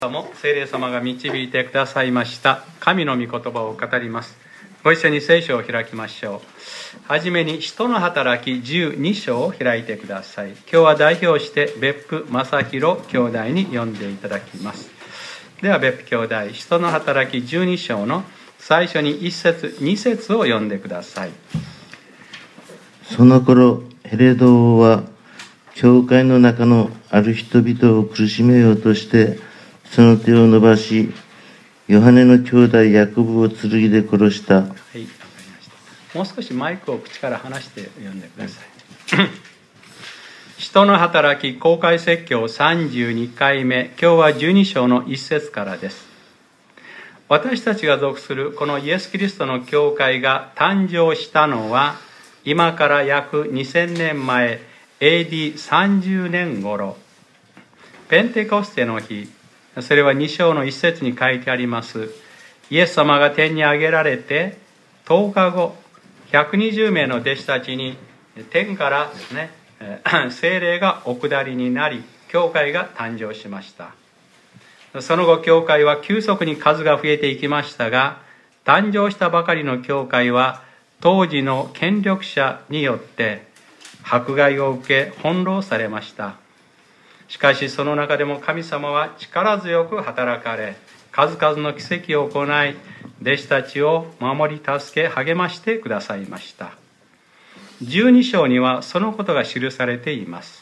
も聖霊様が導いてくださいました神の御言葉を語ります。ご一緒に聖書を開きましょう。はじめに使徒の働き12章を開いてください。今日は代表して別府正弘兄弟に読んでいただきます。では別府兄弟、使徒の働き12章の最初に1節2節を読んでください。 その頃ヘロデ王は教会の中のある人々を苦しめようとしてその手を伸ばし、ヨハネの兄弟ヤコブを剣で殺した。はい、わかりました。 もう少しマイクを口から離して読んでください。使徒の働き公開説教32回目、今日は12章の1節からです。私たちが属するこのイエス・キリストの教会が誕生したのは、今から約2000年前、AD30 年頃、ペンテコステの日、それは2章の1節に書いてあります。イエス様が天に上げられて10日後、120名の弟子たちに天からですね、聖霊がお下りになり、教会が誕生しました。その後、教会は急速に数が増えていきましたが、誕生したばかりの教会は当時の権力者によって迫害を受け翻弄されました。しかしその中でも神様は力強く働かれ、数々の奇跡を行い、弟子たちを守り助け励ましてくださいました。12章にはそのことが記されています。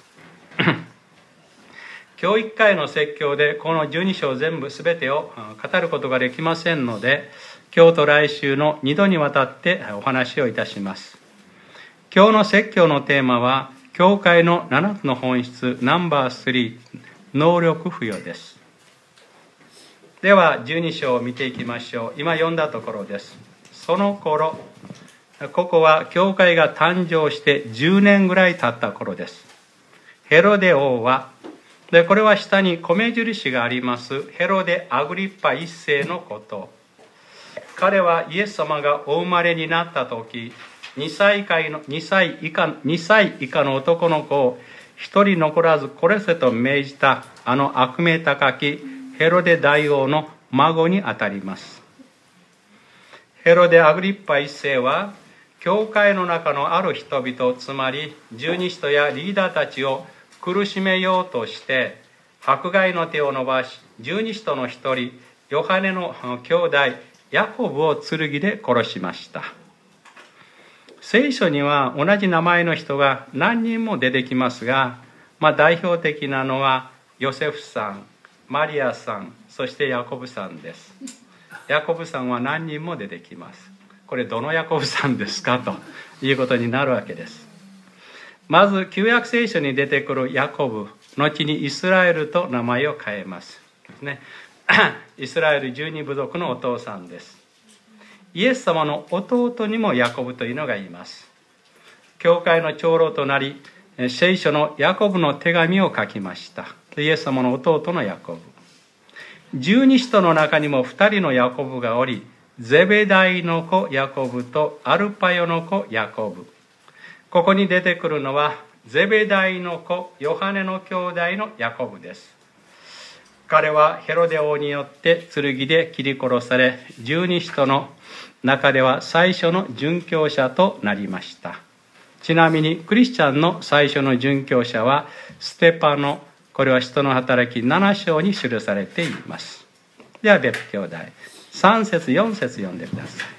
今日1回の説教でこの12章全てを語ることができませんので、今日と来週の2度にわたってお話をいたします。今日の説教のテーマは、教会の7つの本質ナンバー3、能力付与です。では12章を見ていきましょう。今読んだところです。その頃、ここは教会が誕生して10年ぐらい経った頃です。ヘロデ王は、でこれは下に米印がありますヘロデ・アグリッパ1世のこと。彼はイエス様がお生まれになった時、2歳以下の男の子を一人残らず殺せと命じたあの悪名高きヘロデ大王の孫にあたります。ヘロデ・アグリッパ一世は教会の中のある人々、つまり十二使徒やリーダーたちを苦しめようとして迫害の手を伸ばし、十二使徒の一人ヨハネの兄弟ヤコブを剣で殺しました。聖書には同じ名前の人が何人も出てきますが、代表的なのはヨセフさん、マリアさん、そしてヤコブさんです。ヤコブさんは何人も出てきます。これどのヤコブさんですかということになるわけです。まず旧約聖書に出てくるヤコブ、後にイスラエルと名前を変えますね。イスラエル12部族のお父さんです。イエス様の弟にもヤコブというのがいます。教会の長老となり、聖書のヤコブの手紙を書きました。イエス様の弟のヤコブ。十二使徒の中にも2人のヤコブがおり、ゼベダイの子ヤコブとアルパヨの子ヤコブ。ここに出てくるのはゼベダイの子ヨハネの兄弟のヤコブです。彼はヘロデ王によって剣で切り殺され、十二使徒の中では最初の殉教者となりました。ちなみにクリスチャンの最初の殉教者はステパノ、これは使徒の働き7章に記されています。では別府兄弟、3節4節読んでください。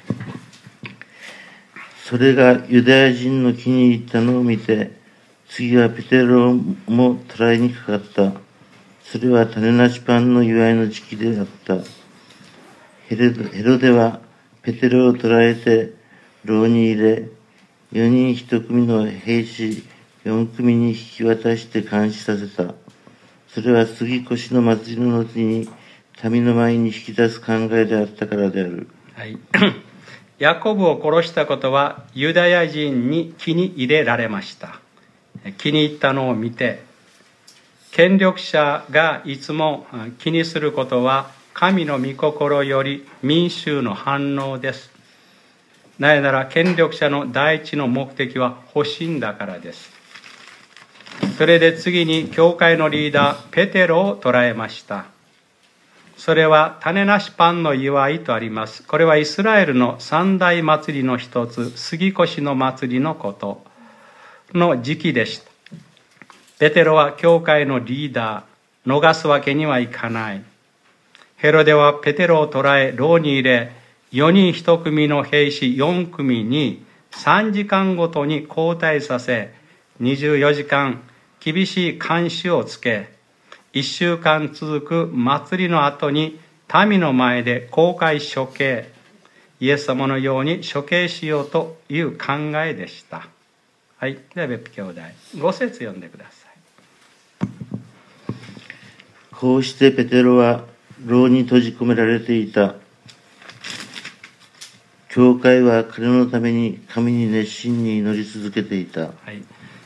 それがユダヤ人の気に入ったのを見て、次はペテロも捕らえにかかった。それは種なしパンの祝いの時期であった。ヘロデはペテロを捕らえて牢に入れ、4人1組の兵士4組に引き渡して監視させた。それは杉越の祭りの後に民の前に引き出す考えであったからである。 はい、ヤコブを殺したことはユダヤ人に気に入れられました。気に入ったのを見て、権力者がいつも気にすることは神の御心より民衆の反応です。なぜなら権力者の第一の目的は保身だからです。それで次に教会のリーダーペテロを捕らえました。 それは種なしパンの祝いとあります。これはイスラエルの三大祭りの一つ、杉越の祭りのことの時期でした。ペテロは教会のリーダー、逃すわけにはいかない。ヘロデはペテロを捕らえ、牢に入れ、4人1組の兵士4組に3時間ごとに交代させ、24時間厳しい監視をつけ、1週間続く祭りの後に民の前で公開処刑、イエス様のように処刑しようという考えでした。はい、では別府兄弟、5節読んでください。 こうしてペテロは牢に閉じ込められていた。教会は彼のために神に熱心に祈り続けていた。はい、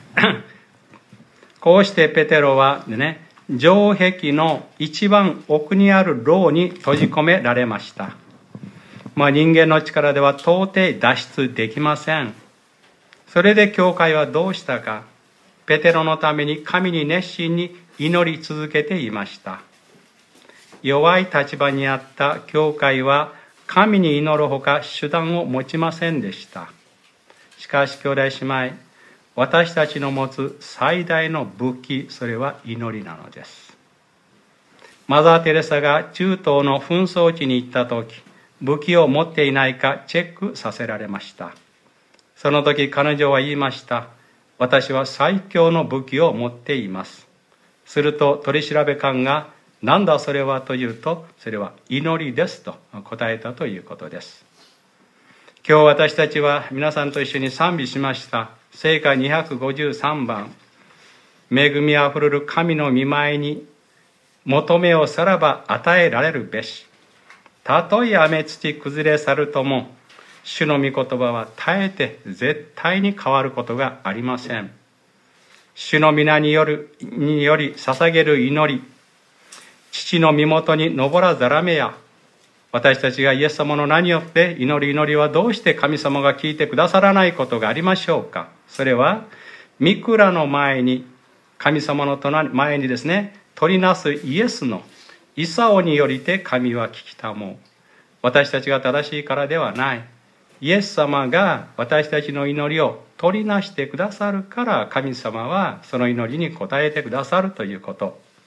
こうしてペテロはね、城壁の一番奥にある牢に閉じ込められました。人間の力では到底脱出できません。それで教会はどうしたか。ペテロのために神に熱心に祈り続けていました。弱い立場にあった教会は神に祈るほか手段を持ちませんでした。しかし兄弟姉妹、私たちの持つ最大の武器、それは祈りなのです。マザー・テレサが中東の紛争地に行った時、武器を持っていないかチェックさせられました。その時彼女は言いました。私は最強の武器を持っています。すると取り調べ官が、なんだそれはというと、それは祈りですと答えたということです。今日私たちは皆さんと一緒に賛美しました聖歌253番、恵みあふれる神の御前に求めをさらば与えられるべし。たとえ雨土崩れ去るとも、主の御言葉は絶えて絶対に変わることがありません。主の皆により捧げる祈り、父の身元に登らざらめや。私たちがイエス様の名によって祈りはどうして神様が聞いてくださらないことがありましょうか。それは御蔵の前に、神様の前にですね、取りなすイエスの功によりて神は聞きたもう。私たちが正しいからではない。イエス様が私たちの祈りを取りなしてくださるから、神様はその祈りに応えてくださるということ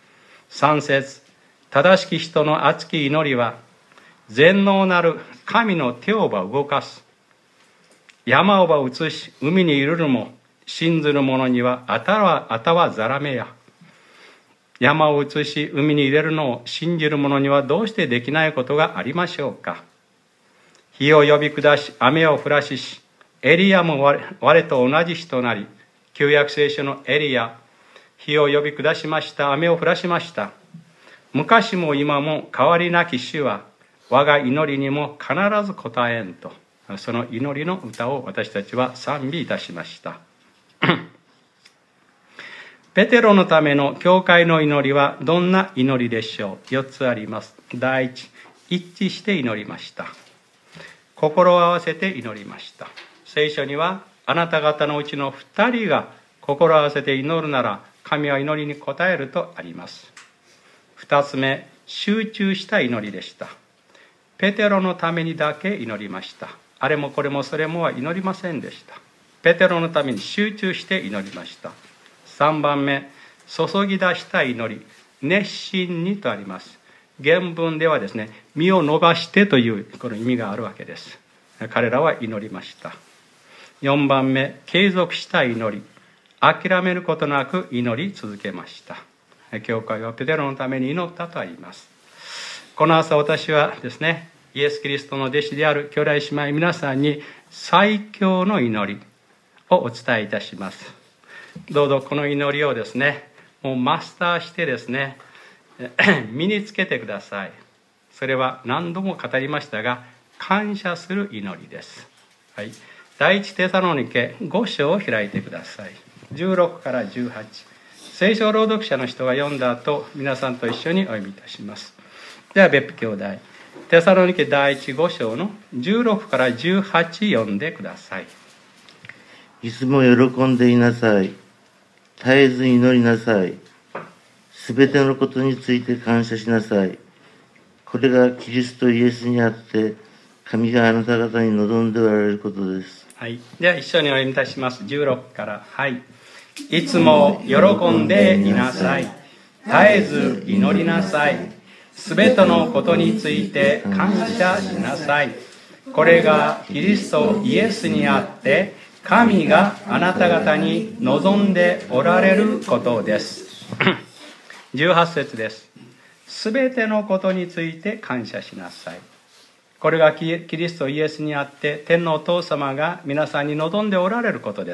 。3節、正しき人の熱き祈りは全能なる神の手をば動かす。山をば移し、海にいるのも信ずる者にはあたはざらめや。山を移し、海に入れるのを信じる者にはどうしてできないことがありましょうか。火を呼び下し、雨を降らし、エリアも我と同じ日となり、旧約聖書のエリア、火を呼び下しました、雨を降らしました。昔も今も変わりなき主は、我が祈りにも必ず応えんと、その祈りの歌を私たちは賛美いたしました。ペテロのための教会の祈りはどんな祈りでしょう。4つあります。第一、一致して祈りました。心を合わせて祈りました。聖書には、あなた方のうちの2人が心を合わせて祈るなら、神は祈りに応えるとあります。2つ目、集中した祈りでした。ペテロのためにだけ祈りました。あれもこれもそれもは祈りませんでした。ペテロのために集中して祈りました。3番目、注ぎ出した祈り、熱心にとあります。原文ではですね、身を伸ばしてというこの意味があるわけです。彼らは祈りました。4番目、継続した祈り、諦めることなく祈り続けました。教会はペテロのために祈ったとあります。この朝私はですね、イエス・キリストの弟子である兄弟姉妹皆さんに最強の祈りをお伝えいたします。どうぞこの祈りをですね、もうマスターしてですね、身につけてください。それは何度も語りましたが、感謝する祈りです。はい、第一テサロニケ5章を開いてください。16から18。聖書朗読者の人が読んだ後、皆さんと一緒にお読みいたします。では別府兄弟、テサロニケ第一5章の16から18読んでください。 いつも喜んでいなさい。絶えず祈りなさい。すべてのことについて感謝しなさい。 これがキリストイエスにあって、神があなた方に望んでおられることです。 はい。では一緒にお読みいたします。16から。はい。いつも喜んでいなさい。絶えず祈りなさい。すべてのことについて感謝しなさい。これがキリストイエスにあって、神があなた方に望んでおられることです。18節です。すべてのことについて感謝しなさい。これがキリストイエスにあって、天のお父様が皆さんに望んでおられることです。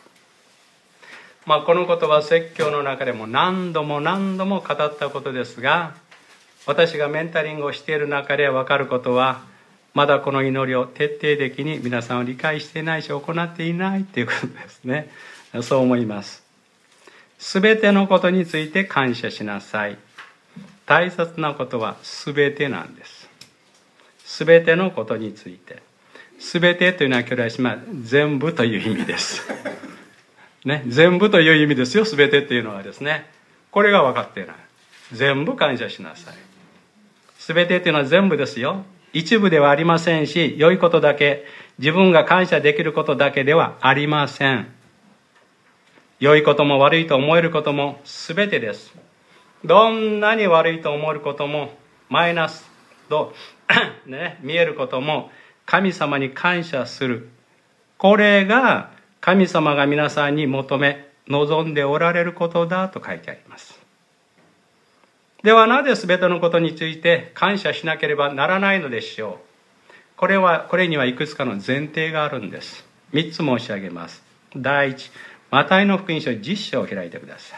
このことは説教の中でも何度も語ったことですが、私がメンタリングをしている中で分かることは、まだこの祈りを徹底的に皆さんを理解していないし行っていないということですね。そう思います。すべてのことについて感謝しなさい。大切なことはすべてなんです。すべてのことについて。すべてというのは兄弟姉妹、全部という意味です。ね、全部という意味ですよ、すべてっていうのはですね。これが分かっていない。全部感謝しなさい。すべてっていうのは全部ですよ。一部ではありませんし、良いことだけ、自分が感謝できることだけではありません。良いことも悪いと思えることもすべてです。どんなに悪いと思えることも、マイナスと、見えることも、神様に感謝する。これが神様が皆さんに求め、望んでおられることだと書いてあります。ではなぜ全てのことについて感謝しなければならないのでしょう。これにはいくつかの前提があるんです。3つ申し上げます。第一、マタイの福音書10章を開いてください。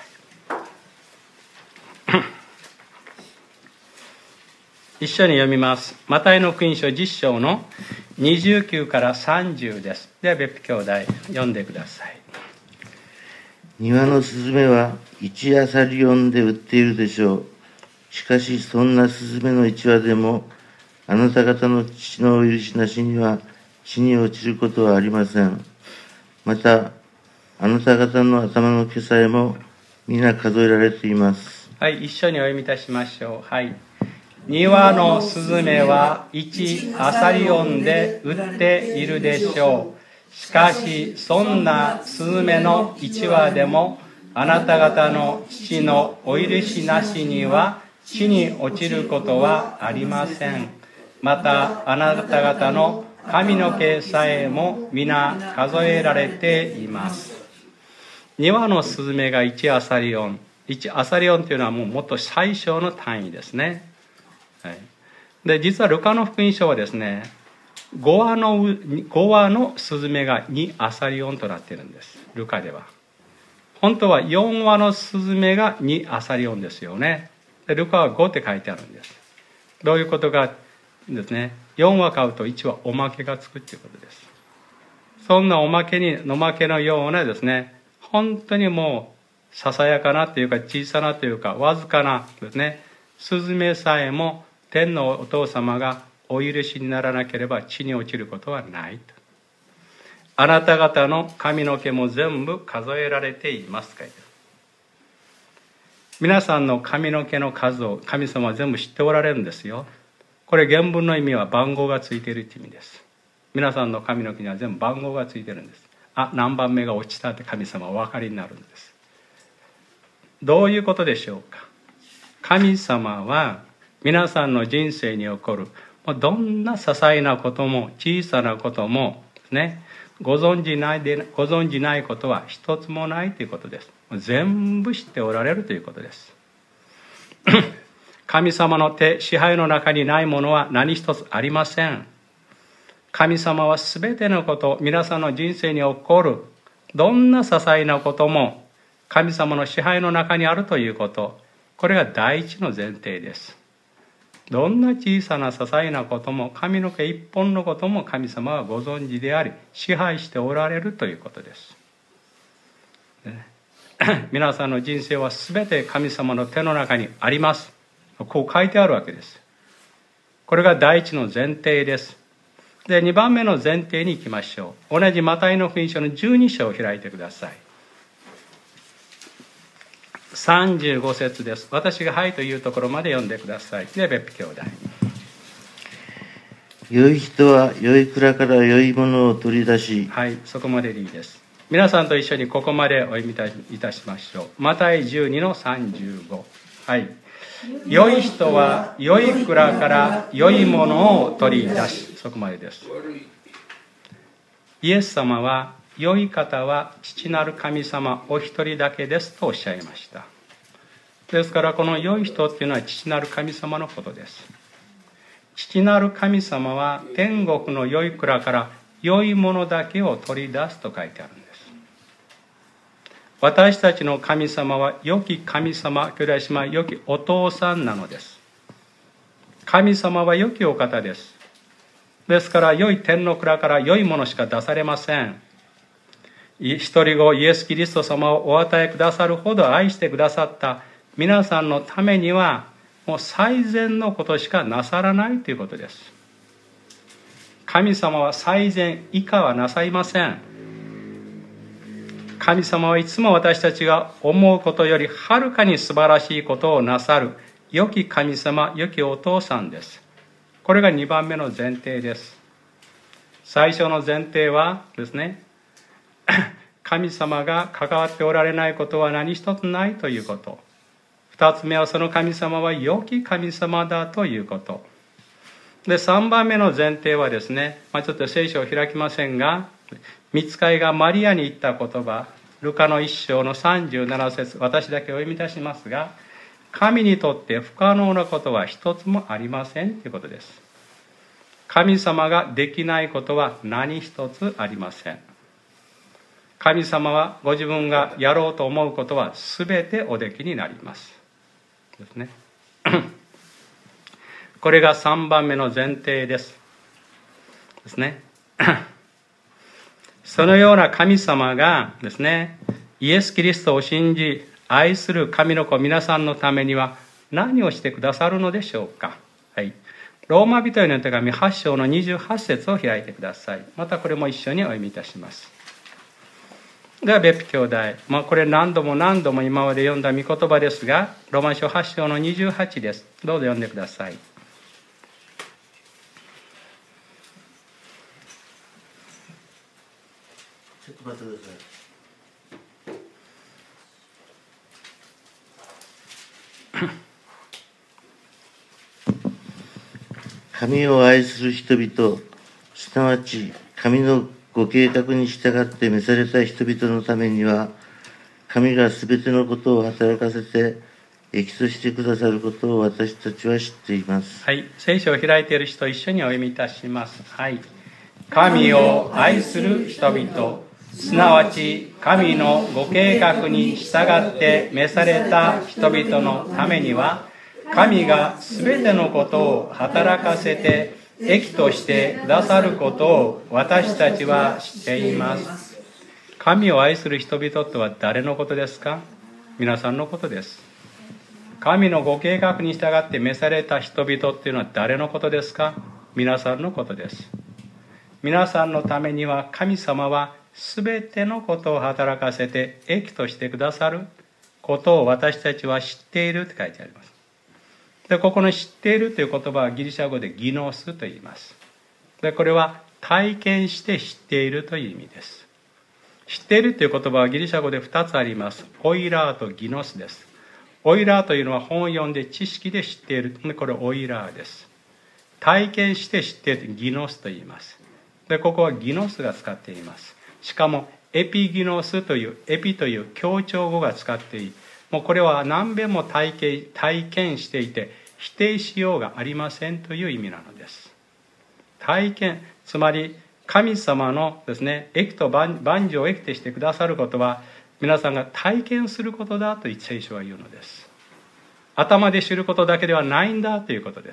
一緒に読みます。マタイの福音書10章の29から30です。では別府兄弟読んでください。 庭のスズメは1アサリオンで売っているでしょう。しかしそんなスズメの1羽でもあなた方の父のお許しなしには地に落ちることはありません。またあなた方の頭の毛さえも皆数えられています。 はい、一緒にお読みいたしましょう。はい。庭のスズメは1アサリオンで売っているでしょう。しかしそんなスズメの1羽でもあなた方の父のお許しなしには地に落ちることはありません。またあなた方の髪の毛さえも皆数えられています。庭のスズメが1アサリオン。1アサリオンというのはもっと最小の単位ですね。はい、で実はルカの福音書はですね、5羽のスズメが2アサリオンとなっているんです。ルカでは本当は4羽のスズメが2アサリオンですよね。でルカは5って書いてあるんです。どういうことかですね、4羽買うと1羽おまけがつくということです。そんなおまけのようなですね、本当にもうささやかなというか小さなというかわずかなですね、スズメさえも天のお父様がお許しにならなければ地に落ちることはないと。あなた方の髪の毛も全部数えられていますか。皆さんの髪の毛の数を神様は全部知っておられるんですよ。これ原文の意味は番号がついているという意味です。皆さんの髪の毛には全部番号がついているんです。何番目が落ちたって神様はお分かりになるんです。どういうことでしょうか。神様は皆さんの人生に起こるどんな些細なことも小さなこともね、ご存じないことは一つもないということです。全部知っておられるということです。神様の支配の中にないものは何一つありません。神様はすべてのこと、皆さんの人生に起こるどんな些細なことも神様の支配の中にあるということ、これが第一の前提です。どんな小さな些細なことも、髪の毛一本のことも神様はご存知であり支配しておられるということです。皆さんの人生はすべて神様の手の中にあります。こう書いてあるわけです。これが第一の前提です。で、2番目の前提に行きましょう。同じマタイの福音書の12章を開いてください。 35節です。私がはいというところまで読んでください。で、別府兄弟。 良い人は良い蔵から良いものを取り出し、 はい、そこまででいいです。皆さんと一緒にここまでお読みいたしましょう。マタイ12の35。はい。良い人は良い蔵から良いものを取り出し、そこまでです。イエス様は、良い方は父なる神様お一人だけですとおっしゃいました。ですからこの良い人っていうのは父なる神様のことです。父なる神様は天国の良い蔵から良いものだけを取り出すと書いてあるんです。私たちの神様は良き神様、兄弟姉妹、良きお父さんなのです。神様は良きお方です。ですから良い天の蔵から良いものしか出されません。一人子イエス・キリスト様をお与えくださるほど愛してくださった皆さんのためにはもう最善のことしかなさらないということです。神様は最善以下はなさいません。神様はいつも私たちが思うことよりはるかに素晴らしいことをなさる良き神様、良きお父さんです。これが2番目の前提です。最初の前提はですね、神様が関わっておられないことは何一つないということ。2つ目はその神様は良き神様だということ。で、3番目の前提はですね、ちょっと聖書を開きませんが、御使いがマリアに言った言葉、ルカの1章の37節、私だけお読みいたしますが、神にとって不可能なことは一つもありませんということです。神様ができないことは何一つありません。神様はご自分がやろうと思うことは全ておできになりますですね。これが3番目の前提ですね。そのような神様がですね、イエス・キリストを信じ愛する神の子皆さんのためには何をしてくださるのでしょうか。はい、ローマ人への手紙8章の28節を開いてください。またこれも一緒にお読みいたします。では別府兄弟、これ何度も今まで読んだ御言葉ですが、ローマ書8章の28です。どうぞ読んでください。 ちょっと待ってください。神を愛する人々、すなわち神のご計画に従って召された人々のためには、神がすべてのことを働かせて益としてくださることを私たちは知っています。 はい、聖書を開いている人一緒にお読みいたします。はい、神を愛する人々、すなわち神のご計画に従って召された人々のためには、神がすべてのことを働かせて益としてくださることを私たちは知っています。神を愛する人々とは誰のことですか？皆さんのことです。神のご計画に従って召された人々っていうのは誰のことですか？皆さんのことです。皆さんのためには神様はすべてのことを働かせて益としてくださることを私たちは知っているって書いてあります。で、ここの知っているという言葉はギリシャ語でギノスと言います。で、これは体験して知っているという意味です。知っているという言葉はギリシャ語で2つあります。オイラーとギノスです。オイラーというのは本を読んで知識で知っている。これオイラーです。体験して知っているギノスと言います。で、ここはギノスが使っています。しかもエピギノスというエピという強調語が使っている。もうこれは何べんも体験していて否定しようがありませんという意味なのです。体験、つまり神様のですね、益と万事を益としてくださることは皆さんが体験することだと聖書は言うのです。頭で知ることだけではないんだということです。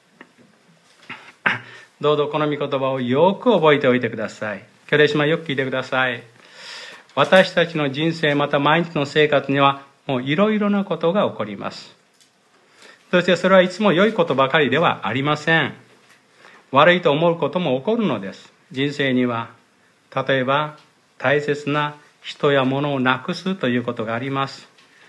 どうぞこの御言葉をよく覚えておいてください。兄弟姉妹よく聞いてください。私たちの人生また毎日の生活にはもういろいろなことが起こります。そしてそれはいつも良いことばかりではありません。悪いと思うことも起こるのです。人生には例えば大切な人や物をなくすということがあります。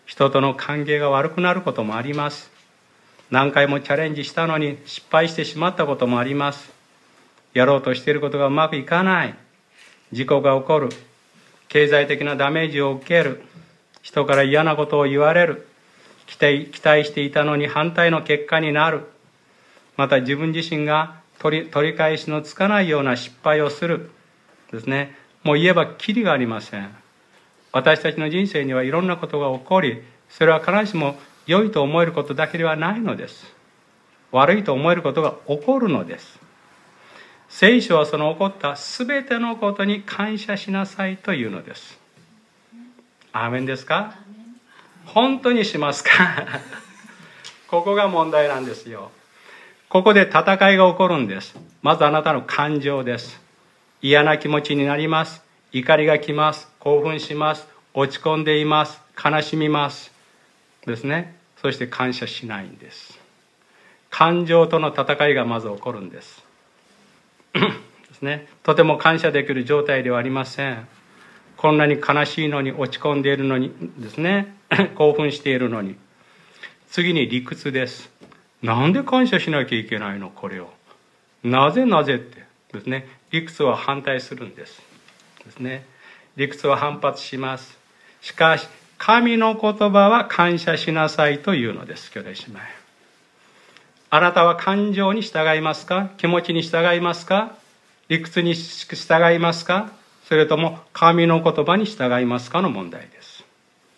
人との関係が悪くなることもあります。何回もチャレンジしたのに失敗してしまったこともあります。やろうとしていることがうまくいかない。事故が起こる。経済的なダメージを受ける。人から嫌なことを言われる。期待していたのに反対の結果になる。また自分自身が取り返しのつかないような失敗をする。ですね。もう言えばキリがありません。私たちの人生にはいろんなことが起こり、それは必ずしも良いと思えることだけではないのです。悪いと思えることが起こるのです。聖書はその起こったすべてのことに感謝しなさいというのです。アーメンですか？本当にしますか？ここが問題なんですよ。ここで戦いが起こるんです。まずあなたの感情です。嫌な気持ちになります。怒りが来ます。興奮します。落ち込んでいます。悲しみますですね。そして感謝しないんです。感情との戦いがまず起こるんですですね。とても感謝できる状態ではありません。こんなに悲しいのに、落ち込んでいるのにですね興奮しているのに。次に理屈です。なんで感謝しなきゃいけないの、これを。なぜってですね。理屈は反対するんですですね。理屈は反発します。しかし神の言葉は感謝しなさいというのです。兄弟姉妹、あなたは感情に従いますか？気持ちに従いますか？理屈に従いますか？それとも神の言葉に従いますかの問題です。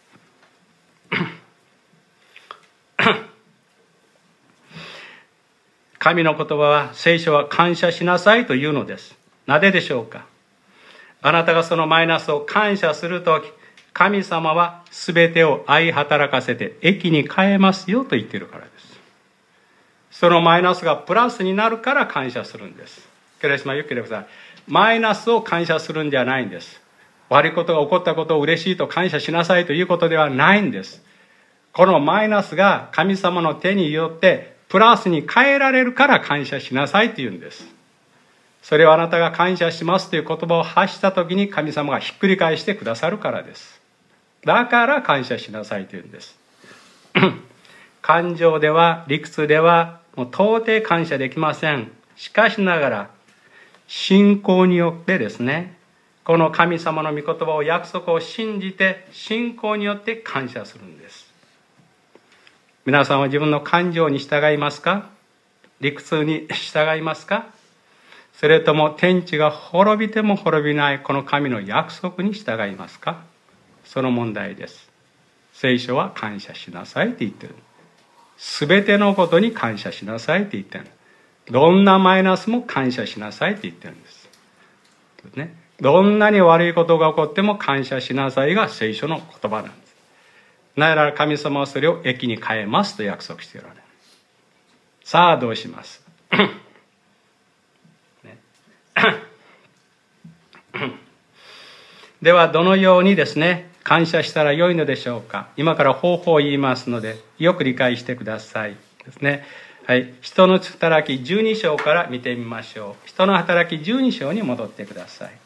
神の言葉は、聖書は感謝しなさいというのです。なぜでしょうか？あなたがそのマイナスを感謝するとき、神様は全てを相働かせて益に変えますよと言っているからです。そのマイナスがプラスになるから感謝するんです。ケレスマ、よければさ、マイナスを感謝するんじゃないんです。悪いことが起こったことを嬉しいと感謝しなさいということではないんです。このマイナスが神様の手によってプラスに変えられるから感謝しなさいというんです。それはあなたが感謝しますという言葉を発したときに神様がひっくり返してくださるからです。だから感謝しなさいというんです。感情では、理屈ではもう到底感謝できません。しかしながら信仰によってですね、この神様の御言葉を、約束を信じて信仰によって感謝するんです。皆さんは自分の感情に従いますか？理屈に従いますか？それとも天地が滅びても滅びないこの神の約束に従いますか？その問題です。聖書は感謝しなさいって言ってる。すべてのことに感謝しなさいって言ってる。どんなマイナスも感謝しなさいって言ってるんです。ね、どんなに悪いことが起こっても感謝しなさいが聖書の言葉なんです。なぜなら神様はそれを益に変えますと約束しておられる。さあどうします？ね、ではどのようにですね感謝したらよいのでしょうか。今から方法を言いますのでよく理解してくださいですね。はい、人の働き12章から見てみましょう。人の働き12章に戻ってください。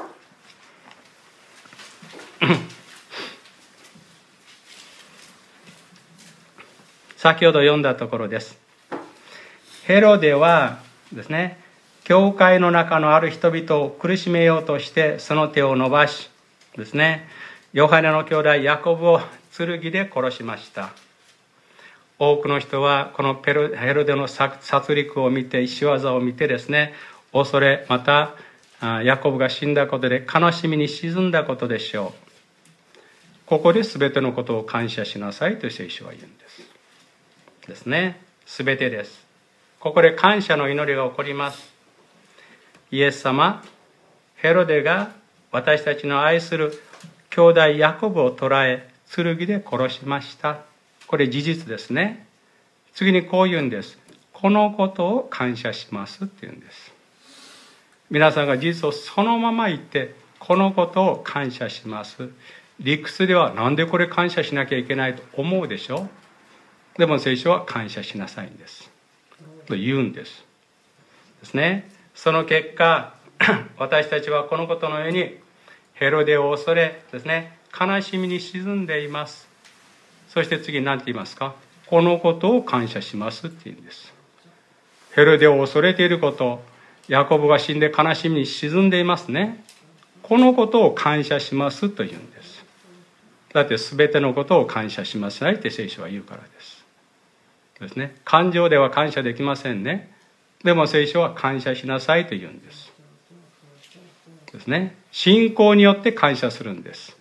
先ほど読んだところです。ヘロデはですね、教会の中のある人々を苦しめようとしてその手を伸ばしですね、ヨハネの兄弟ヤコブを剣で殺しました。多くの人はこのヘロデの殺戮を見て、仕業を見てですね、恐れ、またヤコブが死んだことで悲しみに沈んだことでしょう。ここで全てのことを感謝しなさいと聖書は言うんですね。全てです。ここで感謝の祈りが起こります。イエス様、ヘロデが私たちの愛する兄弟ヤコブを捕らえ剣で殺しました。これ事実ですね。次にこう言うんです。このことを感謝しますって言うんです。皆さんが事実をそのまま言ってこのことを感謝します。理屈ではなんでこれ感謝しなきゃいけないと思うでしょ。でも聖書は感謝しなさいんですと言うんですね。その結果私たちはこのことのようにヘロデを恐れですね、悲しみに沈んでいます。 そして次何て言いますか？このことを感謝しますって言うんです。ヘロデを恐れていること、ヤコブが死んで悲しみに沈んでいますね。このことを感謝しますと言うんです。だって全てのことを感謝しますないって聖書は言うからですね。感情では感謝できませんね。でも聖書は感謝しなさいと言うんですね。信仰によって感謝するんです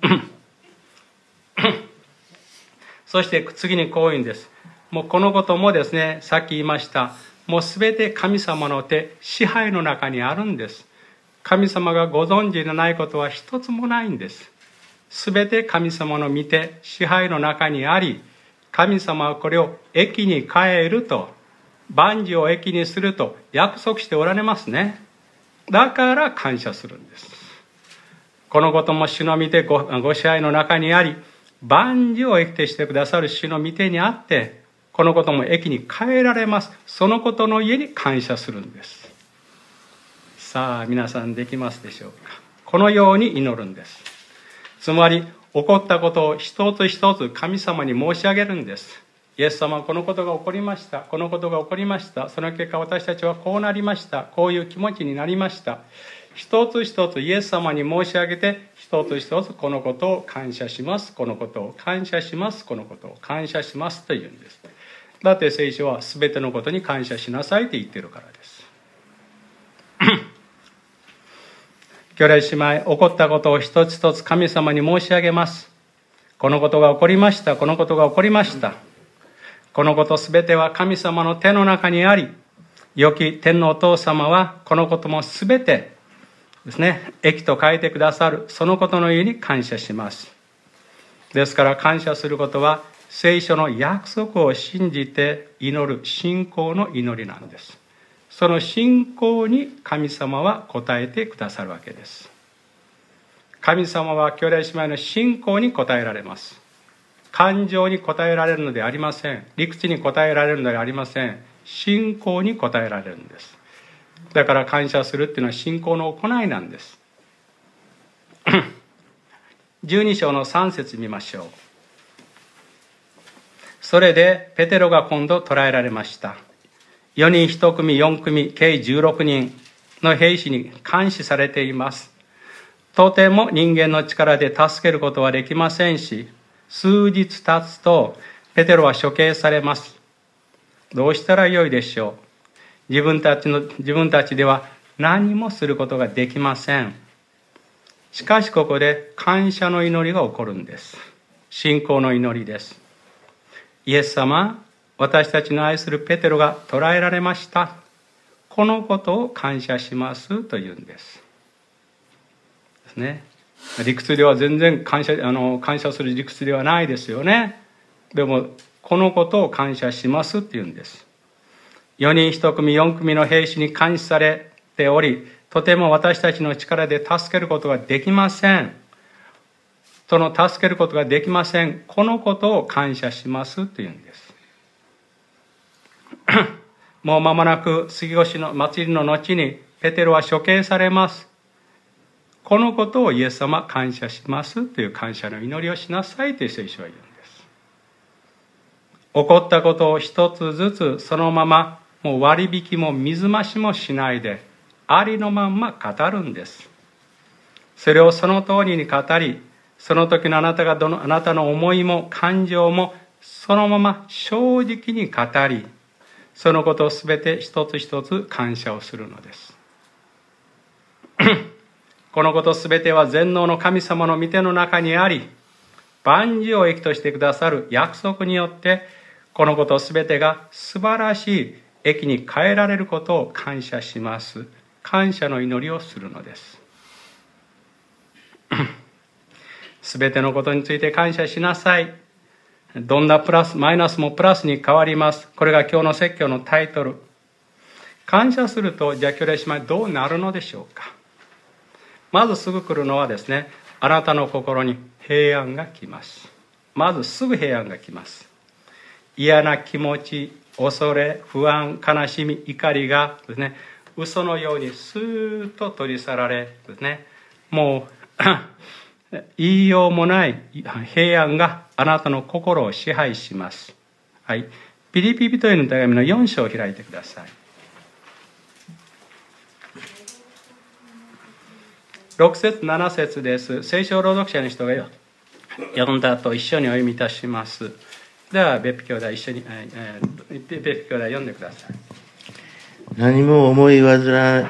そして次にこう言うんです。もうこのこともですね、さっき言いました、もうすべて神様の手、支配の中にあるんです。神様がご存知でないことは一つもないんです。すべて神様の見て支配の中にあり、神様はこれを益に変えると、万事を益にすると約束しておられますね。だから感謝するんです。このことも主の見て ご支配の中にあり、万事を益としてくださる主の見てにあって、このことも益に変えられます。そのことの家に感謝するんです。さあ皆さんできますでしょうか。このように祈るんです。つまり起こったことを一つ一つ神様に申し上げるんです。イエス様はこのことが起こりました。このことが起こりました。その結果私たちはこうなりました。こういう気持ちになりました。一つ一つイエス様に申し上げて、一つ一つこのことを感謝します。このことを感謝します。このことを感謝しますというんです。だって聖書は全てのことに感謝しなさいと言っているからです。兄弟姉妹、起こったことを一つ一つ神様に申し上げます。このことが起こりました。このことが起こりました。このことすべては神様の手の中にあり、良き天のお父様はこのこともすべてですね、益と変えてくださる、そのことのゆえに感謝します。ですから感謝することは聖書の約束を信じて祈る信仰の祈りなんです。その信仰に神様は応えてくださるわけです。神様は兄弟姉妹の信仰に応えられます。感情に応えられるのではありません。理屈に応えられるのではありません。信仰に応えられるんです。だから感謝するっていうのは信仰の行いなんです12章の3節見ましょう。それでペテロが今度捕らえられました。4人1組4組計16人の兵士に監視されています。とても人間の力で助けることはできませんし、数日経つとペテロは処刑されます。どうしたらよいでしょう。自分たちでは何もすることができません。しかしここで感謝の祈りが起こるんです。信仰の祈りです。イエス様、私たちの愛するペテロが捕らえられました。このことを感謝しますというんです。ですね。理屈では全然感謝する理屈ではないですよね。でもこのことを感謝しますっていうんです。4人1組4組の兵士に監視されており、とても私たちの力で助けることができません。助けることができません。このことを感謝しますというんです。もう間もなく杉越の祭りの後にペテロは処刑されます。このことをイエス様感謝しますという感謝の祈りをしなさいという聖書は言うんです。起こったことを一つずつそのままもう割引も水増しもしないでありのまんま語るんです。それをその通りに語り、その時のあなたの思いも感情もそのまま正直に語り、そのことをすべて一つ一つ感謝をするのですこのことすべては全能の神様の御手の中にあり、万事を益としてくださる約束によってこのことすべてが素晴らしい益に変えられることを感謝します。感謝の祈りをするのですすべてのことについて感謝しなさい。どんなプラスマイナスもプラスに変わります。これが今日の説教のタイトル。感謝するとじゃあ兄弟姉妹どうなるのでしょうか。まずすぐ来るのはですね、あなたの心に平安が来ます。まずすぐ平安が来ます。嫌な気持ち、恐れ、不安、悲しみ、怒りがですね、嘘のようにスーッと取り去られですね、もう言いようもない平安がああなたの心を支配します。はい。ピリピ人への手紙の4章を開いてください。6節7節です。聖書朗読者の人が読んだ後一緒にお読みいたします。では別府兄弟一緒に、別府兄弟読んでください。 何も思い煩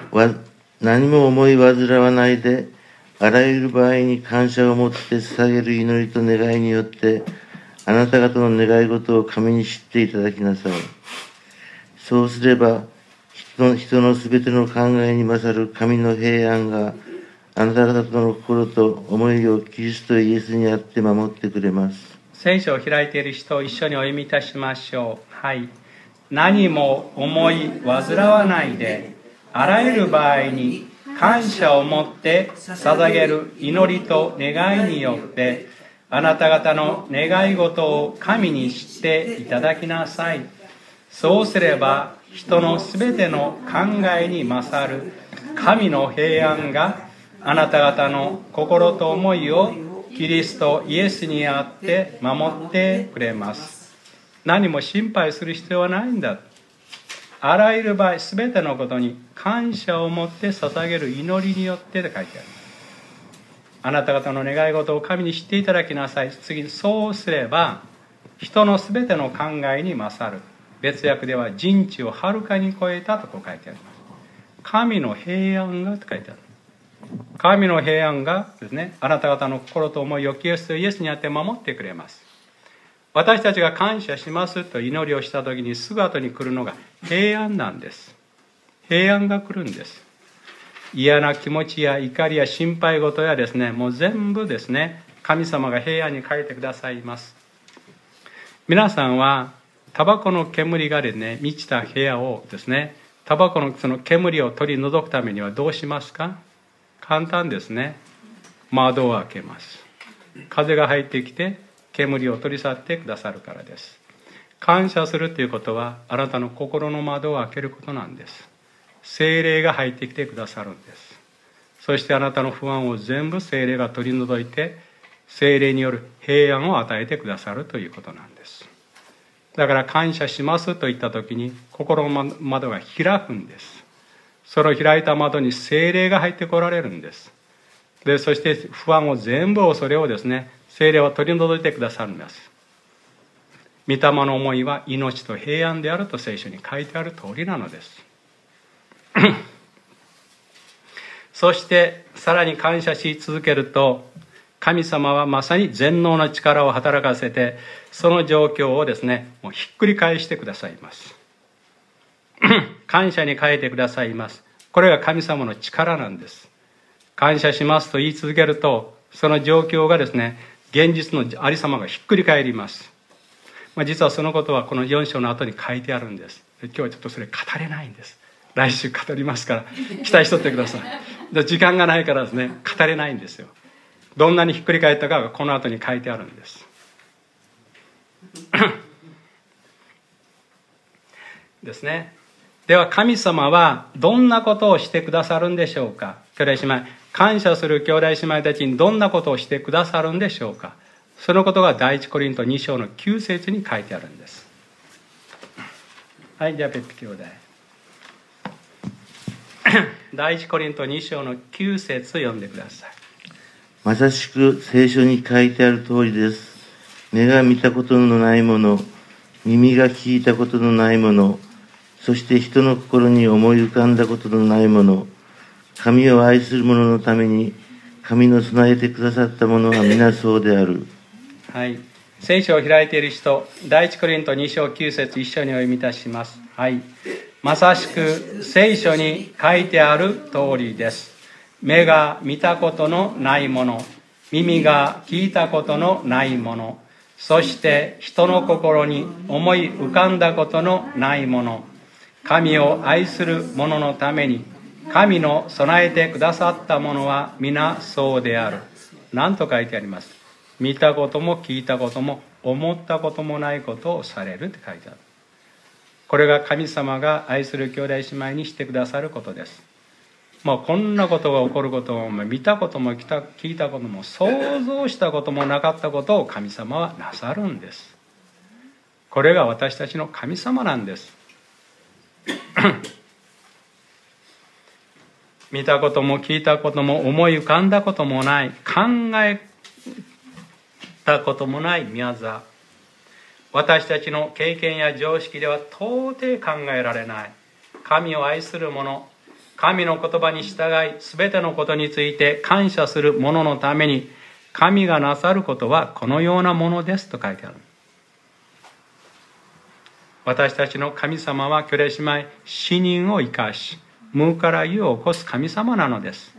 わないで、あらゆる場合に感謝を持って捧げる祈りと願いによって、あなた方の願い事を神に知っていただきなさい。そうすれば、人のすべての考えに勝る神の平安が、あなた方の心と思いをキリストイエスにあって守ってくれます。 聖書を開いている人を一緒にお読みいたしましょう。はい。何も思い煩わないで、あらゆる場合に感謝を持って捧げる祈りと願いによって、あなた方の願い事を神に知っていただきなさい。そうすれば、人のすべての考えに勝る神の平安が、あなた方の心と思いをキリストイエスにあって守ってくれます。何も心配する必要はないんだ。あらゆる場合、すべてのことに感謝を持って捧げる祈りによってと書いてある。あなた方の願い事を神に知っていただきなさい。次に、そうすれば人のすべての考えに勝る。別訳では人知をはるかに超えたとこう書いてあります。神の平安がと書いてある。神の平安がですね、あなた方の心と思いをキリストイエスにあって守ってくれます。私たちが感謝しますと祈りをした時にすぐ後に来るのが平安なんです。平安が来るんです。嫌な気持ちや怒りや心配事やですね、もう全部ですね、神様が平安に変えてくださいます。皆さんはタバコの煙がですね、満ちた部屋をですね、タバコのその煙を取り除くためにはどうしますか？簡単ですね。窓を開けます。風が入ってきて煙を取り去ってくださるからです。感謝するということは、あなたの心の窓を開けることなんです。聖霊が入ってきてくださるんです。そしてあなたの不安を全部聖霊が取り除いて、聖霊による平安を与えてくださるということなんです。だから感謝しますと言った時に心の窓が開くんです。その開いた窓に聖霊が入ってこられるんです。で、そして不安を全部それをですね、聖霊は取り除いてくださるんです。御霊の思いは命と平安であると聖書に書いてある通りなのです。そしてさらに感謝し続けると、神様はまさに全能の力を働かせて、その状況をですね、もうひっくり返してくださいます。感謝に変えてくださいます。これが神様の力なんです。感謝しますと言い続けると、その状況がですね、現実のありさまがひっくり返ります。実はそのことはこの4章の後に書いてあるんです。今日はちょっとそれ語れないんです。来週語りますから期待しとってください。時間がないからですね、語れないんですよ。どんなにひっくり返ったかがこの後に書いてあるんです。ですね。では神様はどんなことをしてくださるんでしょうか。兄弟姉妹、感謝する兄弟姉妹たちにどんなことをしてくださるんでしょうか。そのことが第一コリント2章の9節に書いてあるんです。はい、じゃあペッピ兄弟。第一コリント2章の9節読んでください。 まさしく聖書に書いてある通りです。目が見たことのないもの、耳が聞いたことのないもの、そして人の心に思い浮かんだことのないもの、神を愛する者のために神の備えてくださったものは皆そうである。 はい。聖書を開いている人、第一コリント2章9節一緒にお読みいたします。はい。まさしく聖書に書いてある通りです。目が見たことのないもの、耳が聞いたことのないもの、そして人の心に思い浮かんだことのないもの、神を愛する者のために神の備えてくださったものは皆そうである。なんと書いてあります。見たことも聞いたことも思ったこともないことをされるって書いてある。これが神様が愛する兄弟姉妹にしてくださることです。 もうこんなことが起こることも見たことも聞いたことも想像したこともなかったことを神様はなさるんです。これが私たちの神様なんです見たことも聞いたことも思い浮かんだこともない、考えたこともない御業、私たちの経験や常識では到底考えられない神を愛する者、神の言葉に従い全てのことについて感謝する者のために神がなさることはこのようなものですと書いてある。私たちの神様は兄弟姉妹、死人を生かし無から有を起こす神様なのです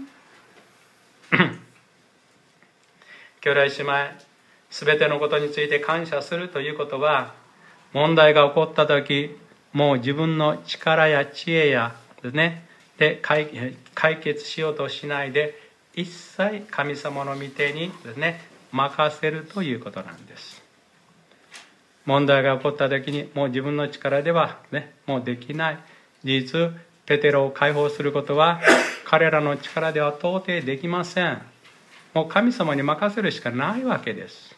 兄弟姉妹、全てのことについて感謝するということは、問題が起こった時もう自分の力や知恵やですねで解決しようとしないで、一切神様の御手にですね任せるということなんです。問題が起こった時にもう自分の力ではねもうできない。事実ペテロを解放することは彼らの力では到底できません。もう神様に任せるしかないわけです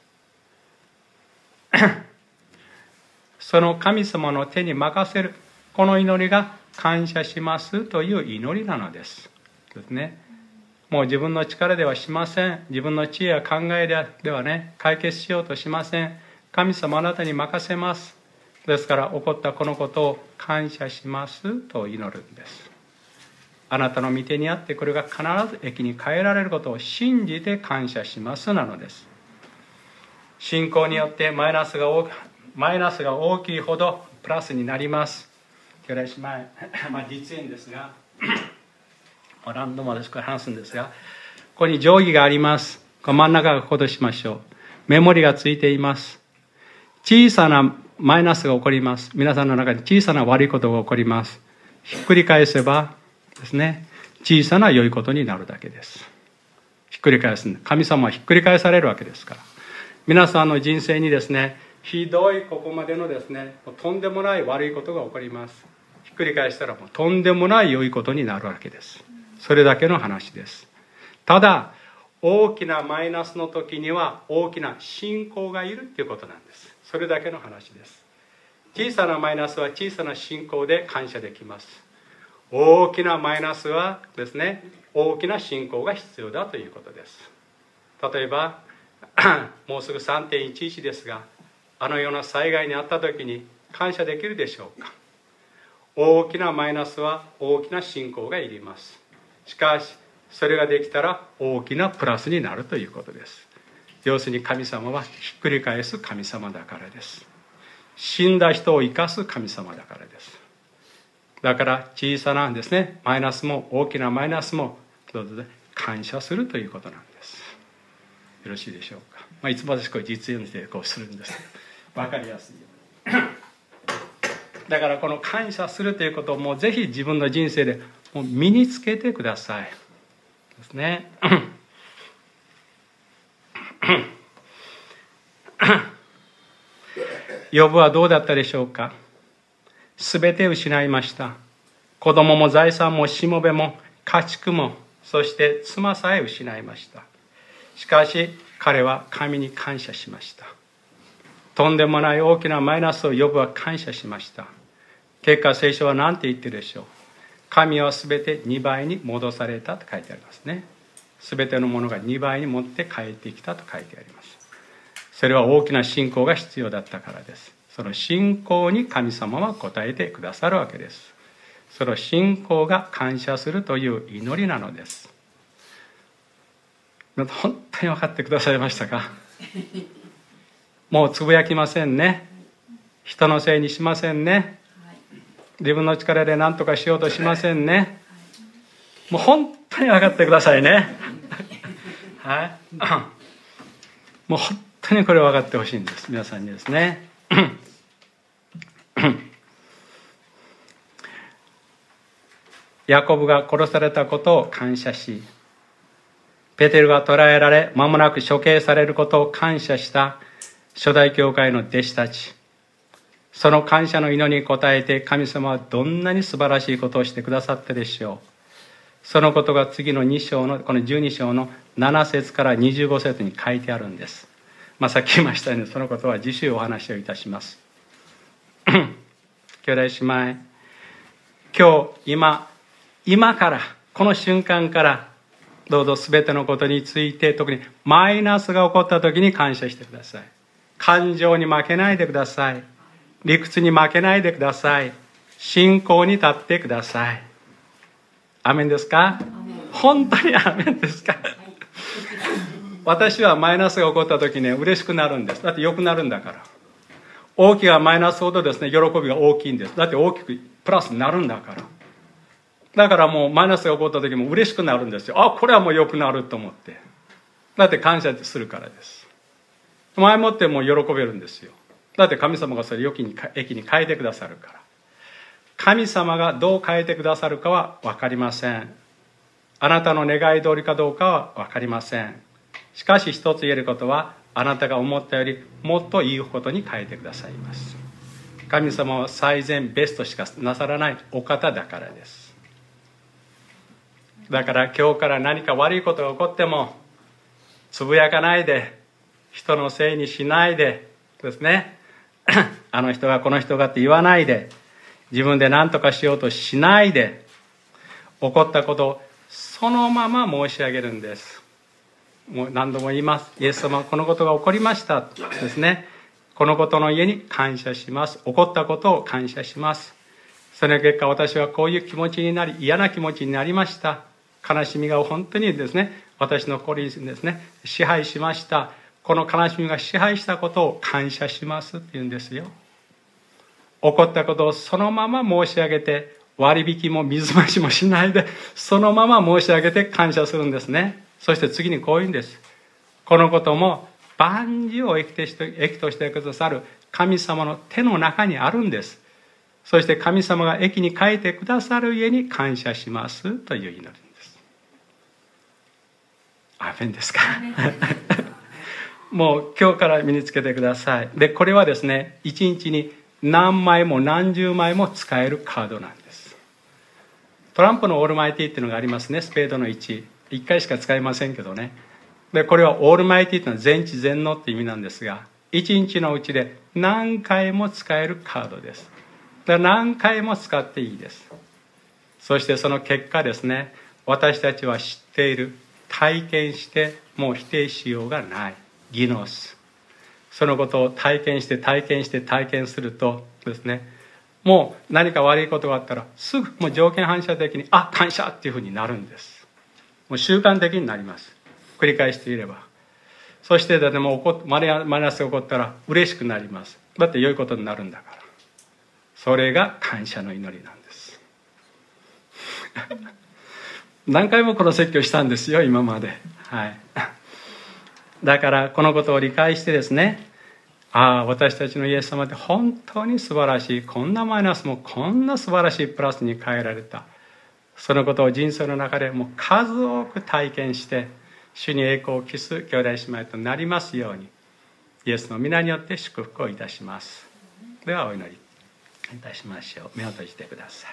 その神様の手に任せる、この祈りが感謝しますという祈りなのですね。もう自分の力ではしません。自分の知恵や考えではね解決しようとしません。神様あなたに任せます。ですから起こったこのことを感謝しますと祈るんです。あなたの御手にあってこれが必ず益に変えられることを信じて感謝しますなのです。信仰によってマイナスが大きいほどプラスになります。兄弟姉妹、実演ですが何度もですから話すんですが、ここに定規があります。この真ん中がこことしましょう。メモリがついています。小さなマイナスが起こります。皆さんの中に小さな悪いことが起こります。ひっくり返せばですね、小さな良いことになるだけです。ひっくり返す。神様はひっくり返されるわけですから。皆さんの人生にですね、ひどいここまでのですね、とんでもない悪いことが起こります。ひっくり返したらもうとんでもない良いことになるわけです。それだけの話です。ただ大きなマイナスの時には大きな信仰がいるっていうことなんです。それだけの話です。小さなマイナスは小さな信仰で感謝できます。大きなマイナスはですね、大きな信仰が必要だということです。例えばもうすぐ 3.11 ですが、あのような災害にあった時に感謝できるでしょうか。大きなマイナスは大きな信仰がいります。しかしそれができたら大きなプラスになるということです。要するに神様はひっくり返す神様だからです。死んだ人を生かす神様だからです。だから小さなですねマイナスも大きなマイナスも感謝するということなんです。よろしいでしょうか。いつも私こう実演でこうするんですけど分かりやすいようにだからこの感謝するということをもうぜひ自分の人生でもう身につけてくださいですねヨブはどうだったでしょうか。すべて失いました。子供も財産もしもべも家畜も、そして妻さえ失いました。しかし彼は神に感謝しました。とんでもない大きなマイナスをヨブは感謝しました。結果聖書は何て言ってるでしょう。神はすべて2倍に戻されたと書いてありますね。すべてのものが2倍に持って帰ってきたと書いてあります。それは大きな信仰が必要だったからです。その信仰に神様は応えてくださるわけです。その信仰が感謝するという祈りなのです。本当に分かってくださいましたか。もうつぶやきませんね。人のせいにしませんね。自分の力で何とかしようとしませんね。もう本当に分かってくださいね。はい。もう本当にこれ分かってほしいんです。皆さんにですね。ヤコブが殺されたことを感謝し、ペテルが捕らえられ間もなく処刑されることを感謝した初代教会の弟子たち、その感謝の祈りに応えて神様はどんなに素晴らしいことをしてくださったでしょう。 そのことが次の2章のこの12章の7節から25節に書いてあるんです。さっき言いましたように、そのことは次週お話をいたします。兄弟姉妹、今日今からこの瞬間からどうぞ全てのことについて、特にマイナスが起こった時に感謝してください。感情に負けないでください。理屈に負けないでください。信仰に立ってください。アメンですか？本当にアメンですか？私はマイナスが起こった時ね、嬉しくなるんです。だって良くなるんだから。大きなマイナスほどですね、喜びが大きいんです。だって大きくプラスになるんだから。だからもうマイナスが起こった時も嬉しくなるんですよ。これはもう良くなると思って。だって感謝するからです。前もってもう喜べるんですよ。だって神様がそれを益に変えてくださるから。神様がどう変えてくださるかは分かりません。あなたの願い通りかどうかは分かりません。しかし一つ言えることは、あなたが思ったよりもっといいことに変えてくださいます。神様は最善ベストしかなさらないお方だからです。だから今日から何か悪いことが起こってもつぶやかないで、人のせいにしないでですねあの人がこの人がって言わないで、自分で何とかしようとしないで、起こったことをそのまま申し上げるんです。もう何度も言います。イエス様はこのことが起こりましたですね。このことの家に感謝します。起こったことを感謝します。その結果、私はこういう気持ちになり、嫌な気持ちになりました。悲しみが本当にですね、私の心にですね、支配しました。この悲しみが支配したことを感謝しますって言うんですよ。起こったことをそのまま申し上げて、割引も水増しもしないで、そのまま申し上げて感謝するんですね。そして次にこう言うんです。このことも万事を益としてくださる神様の手の中にあるんです。そして神様が益に変えてくださる家に感謝しますという祈りです。アメンですか？もう今日から身につけてください。で、これはですね、一日に何枚も何十枚も使えるカードなんです。トランプのオールマイティっていうのがありますね。スペードの1回しか使えませんけどね。で、これはオールマイティっていうのは全知全能って意味なんですが、一日のうちで何回も使えるカードです。だから何回も使っていいです。そしてその結果ですね、私たちは知っている、体験してもう否定しようがない。ギノス。そのことを体験してするとですね、もう何か悪いことがあったらすぐもう条件反射的に感謝っていうふうになるんです。もう習慣的になります。繰り返していれば。そしてだってもうマイナスが起こったら嬉しくなります。だって良いことになるんだから。それが感謝の祈りなんです何回もこの説教したんですよ、今まで。だからこのことを理解してですね、私たちのイエス様って本当に素晴らしい。こんなマイナスもこんな素晴らしいプラスに変えられた。そのことを人生の中でもう数多く体験して、主に栄光を期す兄弟姉妹となりますように、イエスの皆によって祝福をいたします。ではお祈りいたしましょう。目を閉じてくださ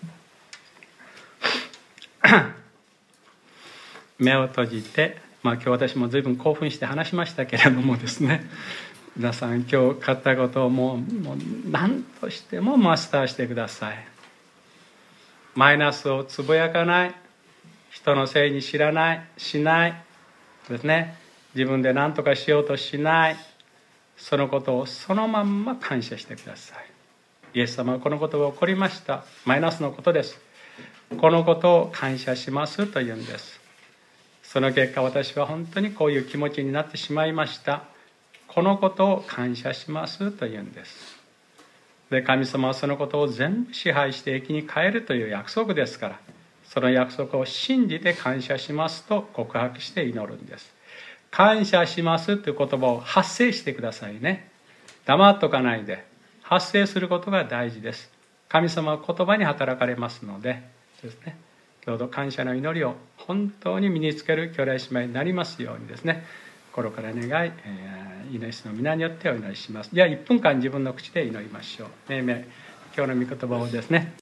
い目を閉じて、今日私も随分興奮して話しましたけれどもですね、皆さん今日買ったことをもう何としてもマスターしてください。マイナスをつぶやかない、人のせいにしないですね、自分で何とかしようとしない、そのことをそのまんま感謝してください。イエス様はこのことが起こりました。マイナスのことです。このことを感謝しますというんです。その結果、私は本当にこういう気持ちになってしまいました。このことを感謝しますというんです。で、神様はそのことを全部支配して益に変えるという約束ですから、その約束を信じて感謝しますと告白して祈るんです。感謝しますという言葉を発声してくださいね。黙っとかないで発声することが大事です。神様は言葉に働かれますのでですね、どうぞ感謝の祈りを本当に身につける兄弟姉妹になりますようにですね、心から願い、イエスの皆によってお祈りします。じゃあ1分間自分の口で祈りましょう。今日の御言葉をですね